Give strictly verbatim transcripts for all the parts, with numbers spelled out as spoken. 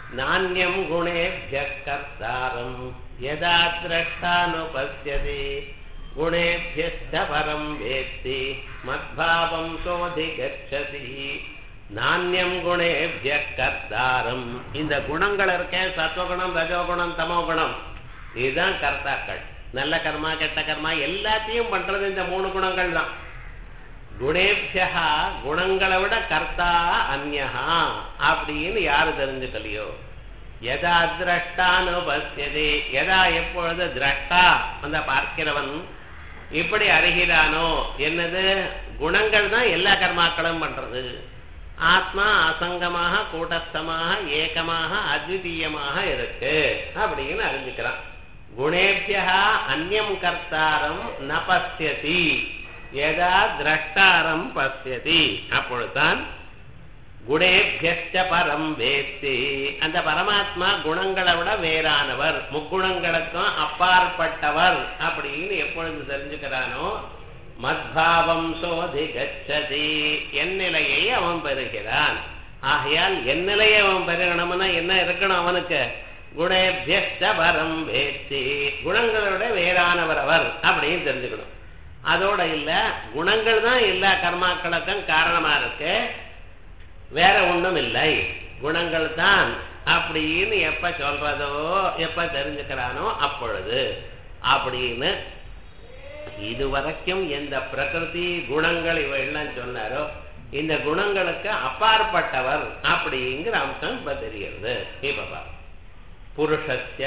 नान्यं गुणेभ्यः कर्तारं यदा द्रष्टानुपश्यति गुणेभ्यश्च परं वेत्ति मद्भावं सोऽधिगच्छति नान्यं गुणेभ्यः कर्तारं இந்த குணங்கள் இருக்கே சத்வகுணம் ரஜோகுணம் தமோகுணம் இதுதான் கர்த்தாக்கள் நல்ல கர்மா கெட்ட கர்மா எல்லாத்தையும் பண்றது இந்த மூணு குணங்கள் தான் குணேபியா குணங்களை விட கர்த்தா அந்யஹா அப்படின்னு யாரு தெரிஞ்சுக்கலையோ எதா திரஷ்டானுபஸ்யதே எதா எப்பொழுது திரஷ்டா அந்த பார்க்கிறவன் இப்படி அறிகிறானோ என்னது குணங்கள் தான் எல்லா கர்மாக்களும் பண்றது ஆத்மா அசங்கமாக கூட்டஸ்தமாக ஏகமாக அத்விதீயமாக இருக்கு அப்படின்னு அறிஞ்சுக்கிறான் குணேபியா அந்யம் கர்த்தாரம் ந பஸ்யதி எதா திரஷ்டாரம் பஸ்யதி அப்பொழுதுதான் குணேபியஸ்ச பரம் வேத்தி அந்த பரமாத்மா குணங்களை விட வேறானவர் முக்குணங்களுக்கும் அப்பாற்பட்டவர் அப்படின்னு எப்பொழுது தெரிஞ்சுக்கிறானோ மத்பாவம் சோதி கச்சதி என் நிலையை அவன் பெறுகிறான் ஆகையால் என் நிலையை அவன் பெருகணும்னா என்ன இருக்கணும் அவனுக்கு குணேபியஸ்ச பரம் வேத்தி குணங்களோட வேறானவர் அவர் அப்படின்னு தெரிஞ்சுக்கணும் அதோட இல்ல குணங்கள் தான் எல்லா கர்மாக்களுக்கும் காரணமா இருக்கு வேற ஒண்ணும் இல்லை குணங்கள் தான் அப்படின்னு எப்ப சொல்றதோ எப்ப தெரிஞ்சுக்கிறானோ அப்பொழுது அப்படின்னு இதுவரைக்கும் எந்த பிரகிருதி குணங்கள் இவையெல்லாம் சொன்னாரோ இந்த குணங்களுக்கு அப்பாற்பட்டவர் அப்படிங்கிற அம்சம் இப்ப தெரிகிறது இப்ப புருஷஸ்ய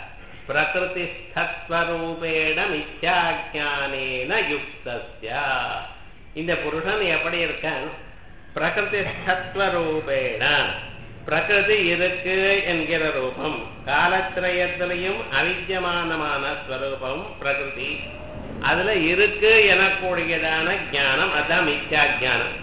பிரகிருதிஸ்தத்வரூபேண மித்யாஜ்ஞானேன யுக்தஸ்ய இந்த புருஷன் எப்படி இருக்கான் பிரகிருதிஸ்தத்வரூபேண பிரகிருதி இருக்கு என்கிற ரூபம் காலத்திரயத்திலையும் அவித்யமானமான ஸ்வரூபம் பிரகிருதி அதுல இருக்கு எனக்கூடியதான ஞானம் அதான் மித்யா ஜானம்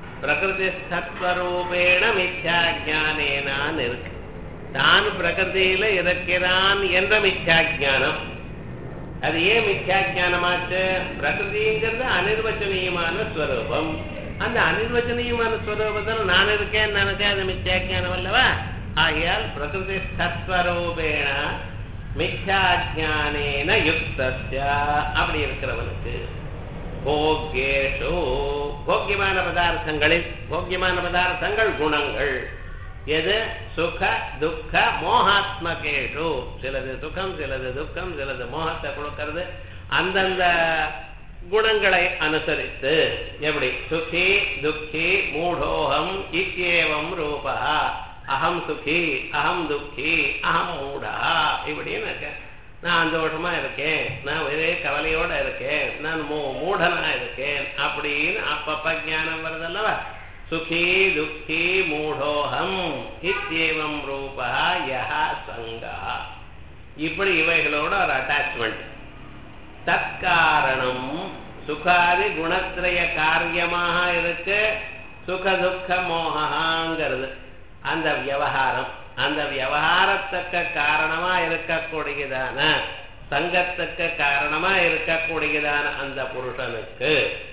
பிரகிருதிஸ்தத்வரூபேண மித்யா ஜானேனான்னு இருக்கு தான் பிரகிருதியில இருக்கிறான் என்ற மித்யா ஜானம் அது ஏன் மித்யா ஜானமாச்சு பிரகிருதிங்கிறது அனிர்வச்சனீயமான ஸ்வரூபம் அந்த அனிர்வச்சனீயமான ஸ்வரூபத்தில் நான் இருக்கேன் நினைச்சேன் அது மித்யா ஜானம் அல்லவா ஆகையால் பிரகிருதிஸ்தத்வரூபேண மித்யா ஜானேன யுக்தஸ்ய அப்படி இருக்கிறவனுக்கு போக்யேஷு போக்கியமான பதார்த்தங்களில் போக்கியமான பதார்த்தங்கள் குணங்கள் எது சுக துக்க மோகாத்மகேஷு சிலது சுகம் சிலது துக்கம் சிலது மோகத்தை கொடுக்கிறது அந்தந்த குணங்களை அனுசரித்து எப்படி சுகி துக்கி மூடோகம் இத்யேவம் ரூபா அகம் சுகி அகம் துக்கி அகம் மூடா இப்படின்னு இருக்கேன் நான் சந்தோஷமா இருக்கேன் நான் ஒரே கவலையோட இருக்கேன் நான் மூ மூடனா இருக்கேன் அப்படின்னு அப்பப்ப ஞானம் வருதல்லவா சுகி துக்கி மூடோகம் இத்யேவம் ரூபா யஹா சங்கா இப்படி இவைகளோட ஒரு அட்டாச்மெண்ட் தற்காரணம் சுகாதி குணத்திரய காரியமாக இருக்கு சுக துக்க மோகாங்கிறது அந்த விவகாரம் அந்த விவகாரத்துக்கு காரணமா இருக்கக்கூடியதான சங்கத்துக்கு காரணமா இருக்கக்கூடியதான அந்த புருஷனுக்கு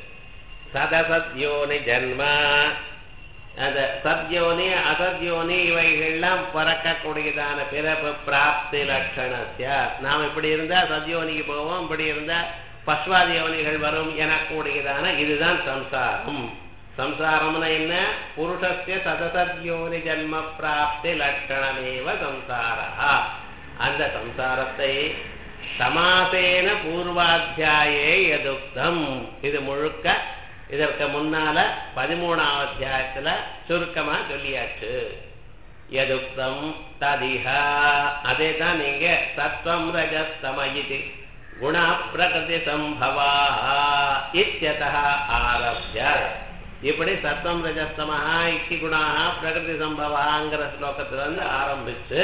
சதசத்யோனி ஜன்ம அந்த சத்யோனி அசத்யோனி இவைகள்லாம் பிறக்கக்கூடியதான பிறப்பு பிராப்தி லட்சணத்திய நாம் இப்படி இருந்தா சத்யோனிக்கு போவோம் இப்படி இருந்தா பஸ்வாதி யோனிகள் வரும் எனக்கூடியதான இதுதான் சம்சாரம் சம்சாரம்னா என்ன புருஷஸ்ய சதசத்யோனி ஜன்ம பிராப்தி லட்சணமேவ சம்சாரா அந்த சம்சாரத்தை சமாசேன பூர்வாத்தியாயே எதுக்தம் இது முழுக்க இதற்கு முன்னால பதிமூணாவது அத்தியாயத்துல சுருக்கமா சொல்லியாச்சு எதுக்தம் ததிஹ அதே தான் நீங்க சத்வம் ரஜஸ்தமயிதி குண பிரகிருதி சம்பவா இத்யதஹ ஆரப்ய இப்படி சத்வம் ரஜஸ்தமஹா இக்கி குணாஹா பிரகிருதி சம்பவாங்கிற ஸ்லோகத்துல இருந்து ஆரம்பிச்சு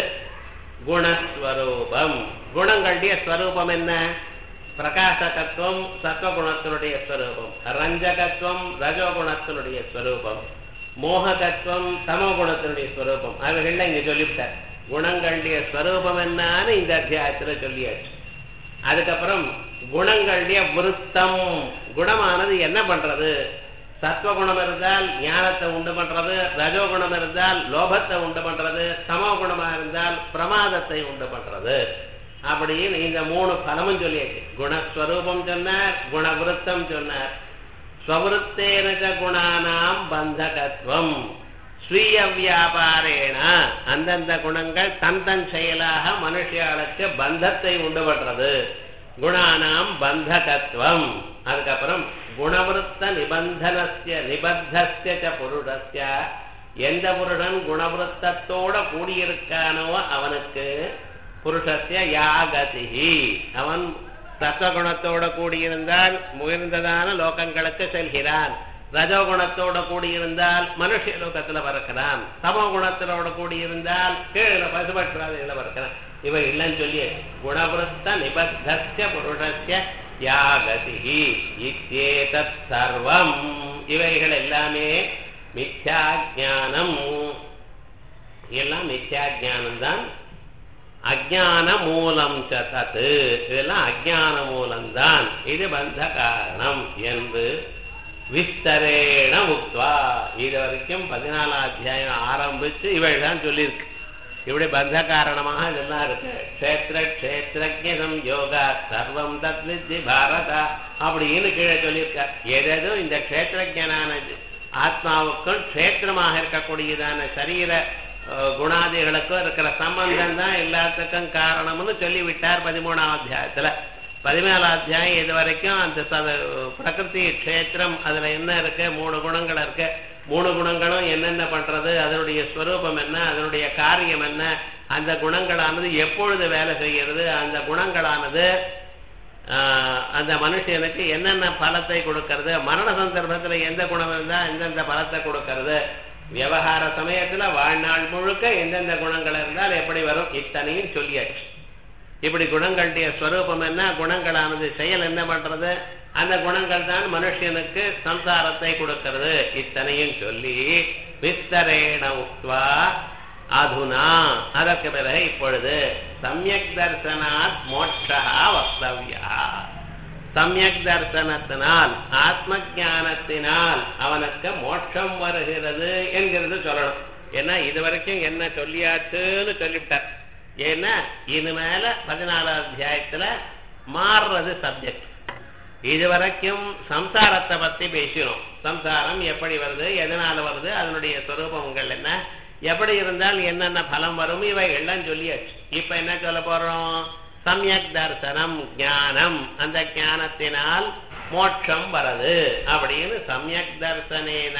குணஸ்வரூபம் குணங்களுடைய ஸ்வரூபம் என்ன பிரகாசகத்துவம் சத்வகுணத்தினுடைய ஸ்வரூபம் ரஞ்சகத்துவம் ரஜோகுணத்தினுடைய ஸ்வரூபம் மோககத்துவம் தமோகுணத்தினுடைய ஸ்வரூபம் அவைகள்ல இங்க சொல்லிவிட்டார் குணங்களுடைய ஸ்வரூபம் என்னன்னு இந்த அத்தியாயத்துல சொல்லியாச்சு அதுக்கப்புறம் குணங்களுடைய விருத்தம் குணமானது என்ன பண்றது சத்வகுணம் இருந்தால் ஞானத்தை உண்டு பண்றது, ரஜோகுணம் இருந்தால் லோபத்தை உண்டு பண்றது, சமோ குணமா இருந்தால் பிரமாதத்தை உண்டு பண்றது. அப்படின்னு இந்த மூணு பலமும் சொல்லியாச்சு. குணஸ்வரூபம் சொன்னார், குணவிருத்தம் சொன்னார். ஸ்வவிருத்தேன குணானாம் பந்தகத்துவம் ஸ்வீய வியாபாரேன, அந்தந்த குணங்கள் தன் தன் செயலாக மனுஷியாளுக்கு பந்தத்தை உண்டு பண்றது. குணானாம் பந்தகத்துவம். அதுக்கப்புறம் குணவிருத்த நிபந்தனஸ்ய நிபத்தஸ்ய ச புருஷஸ்ய, எந்த புருடன் குணவிருத்தத்தோட கூடியிருக்கானோ அவனுக்கு புருஷஸ்ய யாகதிஹி, அவன் சத்வகுணத்தோட கூடியிருந்தால் உயர்ந்ததான லோகங்களுக்கு செல்கிறான். ரஜோகுணத்தோட கூடியிருந்தால் மனுஷ லோகத்துல பறக்கிறான். சமோ குணத்தோட கூடியிருந்தால் கீழே பசுபட்சாதிகளை பறக்கிறான். இவை இல்லைன்னு சொல்லி குணவிருத்த நிபத்தஸ்ய புருஷஸ்ய யாகதிஹி இத்யேதத் சர்வம், இவைகள் எல்லாமே மித்யா ஞானம். எல்லாம் மித்யா ஞானம் தான். அஜான மூலம் சதத்து, இதெல்லாம் அஜான மூலம்தான், இது பந்த காரணம் என்று விஸ்தரேண முக்வா, இது வரைக்கும் பதினாலாம் அத்தியாயம் ஆரம்பிச்சு இவைதான் சொல்லியிருக்கு. இப்படி பந்த காரணமாக இதெல்லாம் இருக்கு. க்ஷேத்திர க்ஷேத்திரஜம் யோகா சர்வம் தத் வித்தி பாரதா அப்படின்னு கீழே சொல்லியிருக்கார். எதுவும் இந்த க்ஷேத்திரஜனான ஆத்மாவுக்கும் க்ஷேத்திரமாக இருக்கக்கூடியதான சரீர குணாதிகளுக்கும் இருக்கிற சம்பந்தம் தான் எல்லாத்துக்கும் காரணம்னு சொல்லிவிட்டார் பதிமூணாம் அத்தியாயத்துல. பதிமேழாம் அத்தியாயம் இது வரைக்கும் அந்த பிரகிருதி க்ஷேத்திரம் அதுல என்ன இருக்கு, மூணு குணங்கள் இருக்கு. மூணு குணங்களும் என்னென்ன பண்றது, அதனுடைய ஸ்வரூபம் என்ன, அதனுடைய காரியம் என்ன, அந்த குணங்களானது எப்பொழுது வேலை செய்கிறது, அந்த குணங்களானது அந்த மனுஷனுக்கு என்னென்ன பலத்தை கொடுக்கறது, மரண சந்தர்ப்பத்துல எந்த குணம் இருந்தா எந்தெந்த பலத்தை கொடுக்கறது, விவகார சமயத்துல வாழ்நாள் முழுக்க எந்தெந்த குணங்கள் இருந்தால் எப்படி வரும், இத்தனையும் சொல்லியாச்சு. இப்படி குணங்களுடைய ஸ்வரூபம் என்ன, குணங்களானது செயல் என்ன பண்றது, அந்த குணங்கள் தான் மனுஷனுக்கு சம்சாரத்தை கொடுக்கிறது, இத்தனையும் சொல்லி விஸ்தரேண உக்த்வா அதுனா, அதற்கு பிறகு இப்பொழுது சம்யக் தர்சனாத் மோட்சா வக்தவ்யா, சம்யக் தர்சனத்தினால் ஆத்ம ஞானத்தினால் அவனுக்கு மோட்சம் வருகிறது என்கிறது சொல்லணும். ஏன்னா இதுவரைக்கும் என்ன சொல்லியாச்சுன்னு சொல்லிவிட்டார். ஏன்னா இனிமேல பதினாலாம் அத்தியாயத்துல மாறுறது சப்ஜெக்ட். இதுவரைக்கும் சம்சாரத்தை பத்தி பேசினோம். சம்சாரம் எப்படி வருது, எதனால வருது, அதனுடைய சொரூபங்கள் என்ன, எப்படி இருந்தால் என்னென்ன பலம் வரும், இவை எல்லாம் சொல்லியாச்சு. இப்ப என்ன சொல்ல போறோம், சம்யக் தர்சனம் ஞானம், அந்த ஞானத்தினால் மோட்சம் வருது அப்படின்னு. சம்யக் தர்சனேன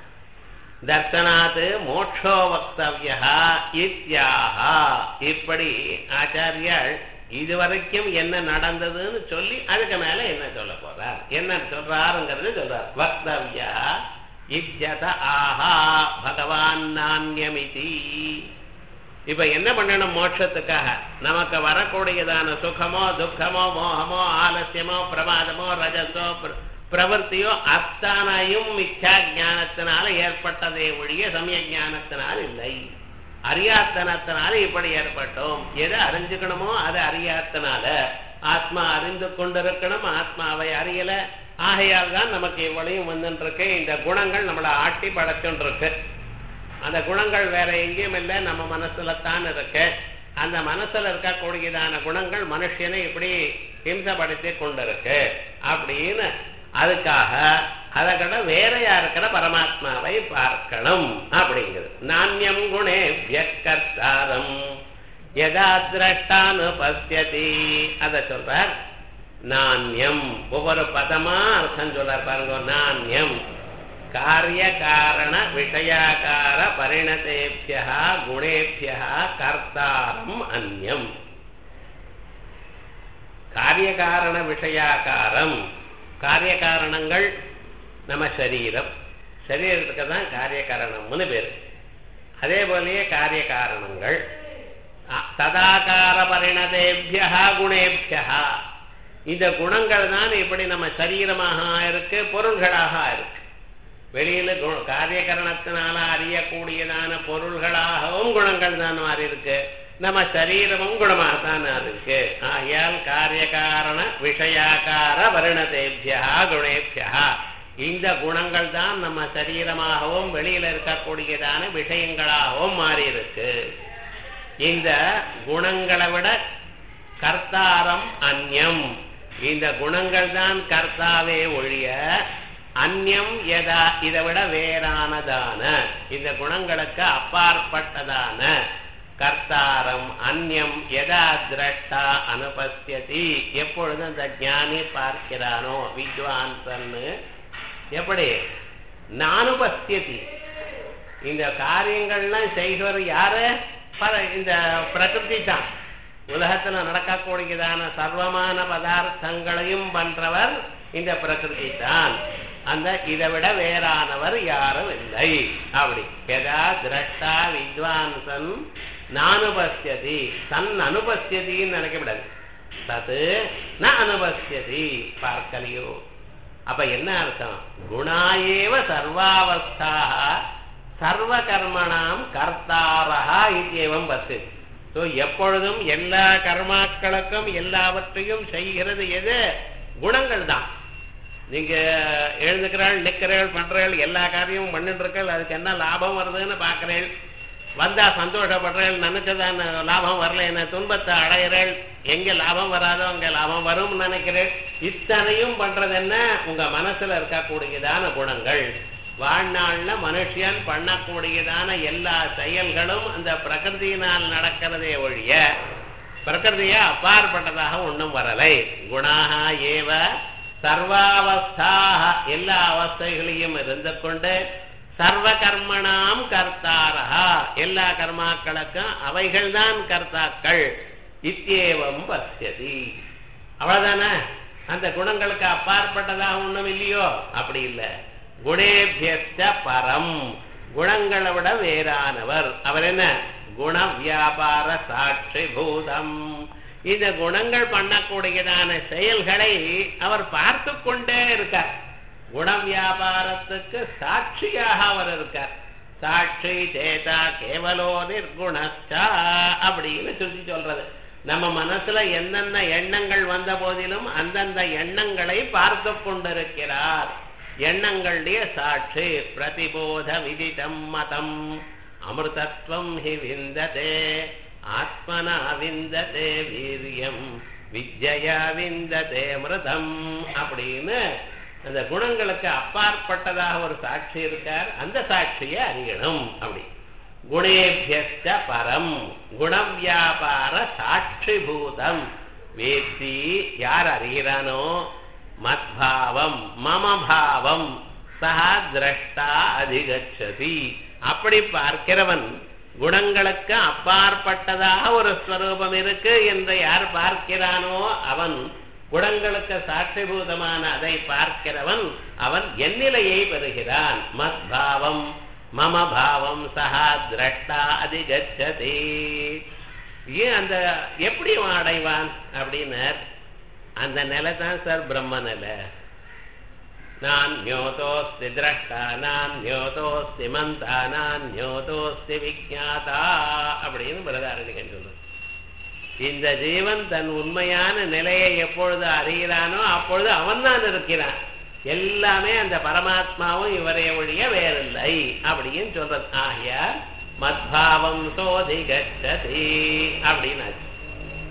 தர்சனாத் மோட்சோ வக்தவ்யா இத்யாஹா, இப்படி ஆச்சாரியால் இதுவரைக்கும் என்ன நடந்ததுன்னு சொல்லி அதுக்கு மேல என்ன சொல்ல போறார், என்ன சொல்றாருங்கிறது சொல்றார். வக்தவ்யா இத்யத ஆஹா பகவான் நான்யமிதி. இப்ப என்ன பண்ணணும், மோட்சத்துக்காக நமக்கு வரக்கூடியதான சுகமோ துக்கமோ மோகமோ ஆலசியமோ பிரமாதமோ ரஜசோ பிரவர்த்தியோ அத்தனையும் மித்யா ஞானத்தினால ஏற்பட்டதே ஒழிய சமய ஞானத்தினால் இல்லை. அறியாத்தனத்தினால இப்படி ஏற்பட்டோம். எதை அறிஞ்சுக்கணுமோ அதை அறியாத்தனால. ஆத்மா அறிந்து கொண்டிருக்கணும், ஆத்மாவை அறியல. ஆகையால் தான் நமக்கு இவ்வளையும் வந்துருக்கு. இந்த குணங்கள் நம்மளை ஆட்டி படைச்சுருக்கு. அந்த குணங்கள் வேற எங்கேயும் இல்லை, நம்ம மனசுல தான் இருக்கு. அந்த மனசுல இருக்கக்கூடியதான குணங்கள் மனுஷனை இப்படி ஹிம்சப்படுத்தி கொண்டிருக்கு அப்படின்னு. அதுக்காக அதை கூட வேறையா இருக்கிற பரமாத்மாவை பார்க்கணும் அப்படிங்கிறது. நாண்யம் குணே வியக்கர்த்தாரம் யதா திரஷ்டானு பஸ்யதி, அதை சொல்றார். நாண்யம் ஒவ்வொரு பதமா அர்த்தம் சொல்றார் பாருங்க. நாண்யம் காரிய காரண விஷயாகார பரிணதேபியா குணேபியா கர்த்தாரம் அந்யம். காரிய காரண விஷயாகாரம், காரிய காரணங்கள் நம்ம சரீரம், சரீரத்துக்கு தான் காரிய காரணம்னு பேரு. அதே போலயே காரிய காரணங்கள் ததாகார பரிணதேபியா குணேபியா, இந்த குணங்கள் தான் இப்படி நம்ம சரீரமாக இருக்கு, பொருள்களாக இருக்கு. வெளியில காரிய காரணத்தினால அறியக்கூடியதான பொருள்களாகவும் குணங்கள் தான் மாறி இருக்கு. நம்ம சரீரமும் குணமாகத்தான் இருக்கு. ஆகையால் காரிய காரண விஷயாகார வருணதேபியா குணேபியா, இந்த குணங்கள் தான் நம்ம சரீரமாகவும் வெளியில இருக்கக்கூடியதான விஷயங்களாகவும் மாறி இருக்கு. இந்த குணங்களை விட கர்த்தாரம் அந்யம், இந்த குணங்கள் தான் கர்த்தாவே ஒழிய அந்யம் எதா இதை விட வேறானதான இந்த குணங்களுக்கு அப்பாற்பட்டதான கர்த்தாரம் அந்யம் எதா திரஷ்டா அனுபஸ்யதி, எப்பொழுது அந்த ஞானி பார்க்கிறானோ வித்வான்சன்னு எப்படி நானுபஸ்யதி, இந்த காரியங்கள்லாம் செய்கிறவர் யாரு? இந்த பிரகிருதி தான். உலகத்துல நடக்கக்கூடியதான சர்வமான பதார்த்தங்களையும் பண்றவர் இந்த பிரகிருதி தான். அந்த இதை விட வேறானவர் யாரும் இல்லை. அப்படி எதா திரஷ்டா வித்வான்சன் நானுபஸ்யதி, தன் அனுபஸ்யதின்னு நினைக்கப்படாது. தது ந அனுபஸ்யதி, பார்க்கலையோ. அப்ப என்ன அர்த்தம்? குணாயேவ சர்வாவஸ்தாக சர்வ கர்மணாம் கர்த்தாரஹா இத்யேவம் பஸ்யதி. ஸோ எப்பொழுதும் எல்லா கர்மாக்களுக்கும் எல்லாவற்றையும் செய்கிறது எது? குணங்கள் தான். நீங்க எழுந்துக்கிறாள், நிற்கிறாள், பண்றாள், எல்லா காரியமும் பண்ணிட்டு இருக்காள், அதுக்கு என்ன லாபம் வருதுன்னு பாக்குறேள், வந்தா சந்தோஷப்படுறாள், நினைச்சதான் லாபம் வரல, என்ன துன்பத்தை அடையிறாள், எங்க லாபம் வராதோ அங்க லாபம் வரும் நினைக்கிறேன். இத்தனையும் பண்றது என்ன? உங்க மனசுல இருக்கக்கூடியதான குணங்கள். வாழ்நாள்ல மனுஷன் பண்ணக்கூடியதான எல்லா செயல்களும் அந்த பிரகிருதியினால் நடக்கிறதே ஒழிய பிரகிருதிய அப்பாற்பட்டதாக ஒன்றும் வரலை. குணாக ஏவ சர்வாவஸ்தாக எல்லா அவஸ்தைகளையும் இருந்து கொண்டு சர்வ கர்மணாம் கர்த்தாரா எல்லா கர்மாக்களுக்கும் அவைகள் தான் கர்த்தாக்கள். இத்யேவம் பஸ்யதி. அவ்வளவுதானே? அந்த குணங்களுக்கு அப்பாற்பட்டதாக ஒண்ணும் இல்லையோ? அப்படி இல்லை. குணேபியஸ்ட பரம், குணங்களை விட வேறானவர். அவர் என்ன? குண வியாபார சாட்சி பூதம். இந்த குணங்கள் பண்ணக்கூடியதான செயல்களை அவர் பார்த்து கொண்டே இருக்கார். குண வியாபாரத்துக்கு சாட்சியாக அவர் இருக்கார். சாட்சி சேதா கேவலோ நிர்குணஸ்டா அப்படின்னு சொல்லி சொல்றது. நம்ம மனசுல என்னென்ன எண்ணங்கள் வந்த போதிலும் அந்தந்த எண்ணங்களை பார்த்து கொண்டிருக்கிறார். எண்ணங்களுடைய சாட்சி. பிரதிபோத விதிதம் மதம் அமிர்தத்வம் ஹி விந்ததே ஆத்மனா விந்ததே வீரியம் வித்யா விந்ததே மிருதம் அப்படின்னு அந்த குணங்களுக்கு அப்பாற்பட்டதாக ஒரு சாட்சி இருக்கார். அந்த சாட்சியை அறியணும். அப்படி குணேபியஸ்ட பரம் குண வியாபார சாட்சி பூதம் வேத்தி யார் அறிகிறானோ மத்பாவம் மமபாவம் சஹா திரஷ்டா அதிகச்சதி. அப்படி பார்க்கிறவன் குணங்களுக்கு அப்பாற்பட்டதாக ஒரு ஸ்வரூபம் இருக்கு என்று யார் பார்க்கிறானோ அவன் குணங்களுக்கு சாட்சிபூதமான அதை பார்க்கிறவன் அவன் எந்நிலையை பெறுகிறான். மத்பாவம் மமபாவம் சஹா திரஷ்டா அதிகச்சதி. ஏன் அந்த எப்படி அடைவான் அப்படின்னு அந்த நிலை தான் சார் பிரம்ம நிலை. நான் ஞோதோஸ்தி திரஷ்டா நான் ஞோதோஸ்தி மந்தா நான் ஞோதோஸ்தி விஜாதா அப்படின்னு பிரதாரணிகன் சொல்லுது. இந்த ஜீவன் தன் உண்மையான நிலையை எப்பொழுது அறிகிறானோ அப்பொழுது அவன் தான் இருக்கிறான். எல்லாமே அந்த பரமாத்மாவும் இவரே ஒழிய வேறில்லை அப்படின்னு சொல்றது. ஆகிய மத்பாவம் சோதிகச்சதி அப்படின்னு